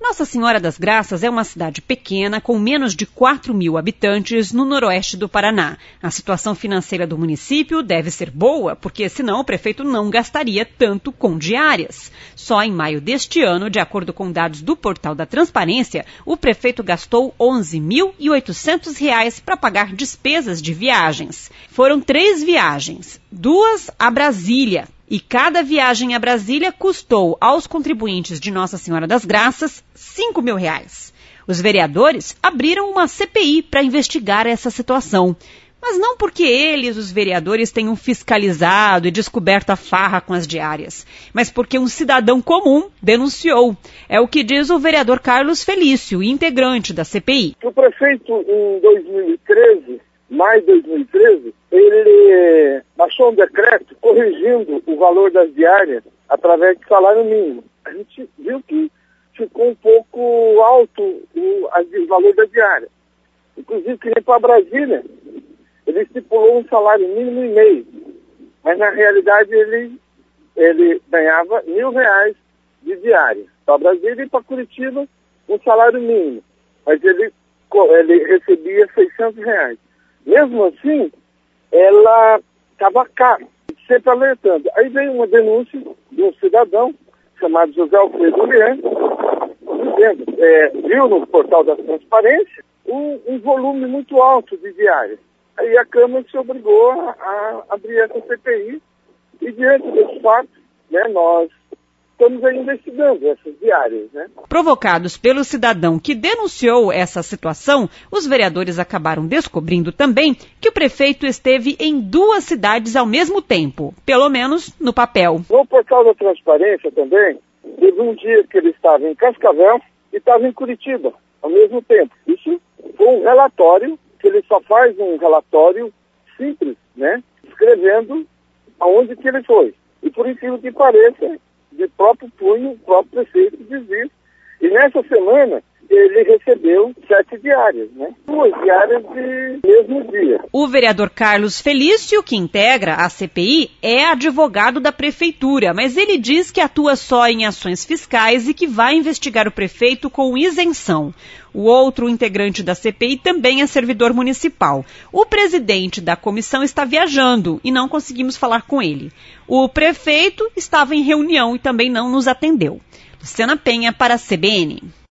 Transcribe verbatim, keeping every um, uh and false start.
Nossa Senhora das Graças é uma cidade pequena com menos de quatro mil habitantes no noroeste do Paraná. A situação financeira do município deve ser boa, porque senão o prefeito não gastaria tanto com diárias. Só em maio deste ano, de acordo com dados do Portal da Transparência, o prefeito gastou onze mil e oitocentos reais para pagar despesas de viagens. Foram três viagens, duas a Brasília. E cada viagem a Brasília custou aos contribuintes de Nossa Senhora das Graças cinco mil reais. Os vereadores abriram uma C P I para investigar essa situação. Mas não porque eles, os vereadores, tenham fiscalizado e descoberto a farra com as diárias, mas porque um cidadão comum denunciou. É o que diz o vereador Carlos Felício, integrante da C P I. O prefeito, em dois mil e treze, maio de dois mil e treze, ele baixou um decreto corrigindo o valor das diárias através de salário mínimo. A gente viu que ficou um pouco alto o, a, o valor da diária. Inclusive, que nem para Brasília, ele estipulou um salário mínimo e meio. Mas, na realidade, ele, ele ganhava mil reais de diária. Para Brasília e para Curitiba, um salário mínimo. Mas ele, ele recebia seiscentos reais. Mesmo assim, ela estava cara, sempre alertando. Aí veio uma denúncia de um cidadão chamado José Alfredo Leão, dizendo, é, viu no Portal da Transparência um, um volume muito alto de diárias. Aí a Câmara se obrigou a, a abrir essa C P I e, diante desse fato, né, nós estamos aí investigando essas diárias, né? Provocados pelo cidadão que denunciou essa situação, os vereadores acabaram descobrindo também que o prefeito esteve em duas cidades ao mesmo tempo, pelo menos no papel. No Portal da Transparência também, teve um dia que ele estava em Cascavel e estava em Curitiba ao mesmo tempo. Isso foi um relatório, que ele só faz um relatório simples, né? Escrevendo aonde que ele foi. E por incrível que pareça, de próprio punho, o próprio prefeito diz isso. E nessa semana, ele recebeu sete diárias, né? Duas diárias de mesmo dia. O vereador Carlos Felício, que integra a C P I, é advogado da prefeitura, mas ele diz que atua só em ações fiscais e que vai investigar o prefeito com isenção. O outro integrante da C P I também é servidor municipal. O presidente da comissão está viajando e não conseguimos falar com ele. O prefeito estava em reunião e também não nos atendeu. Luciana Penha para a C B N.